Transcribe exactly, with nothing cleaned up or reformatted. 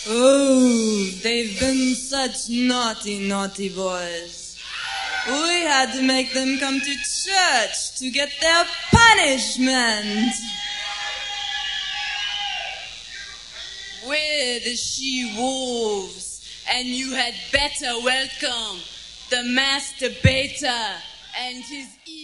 Oh, they've been such naughty, naughty boys. We had to make them come to church to get their punishment. We're the she-wolves, and you had better welcome the masturbator and his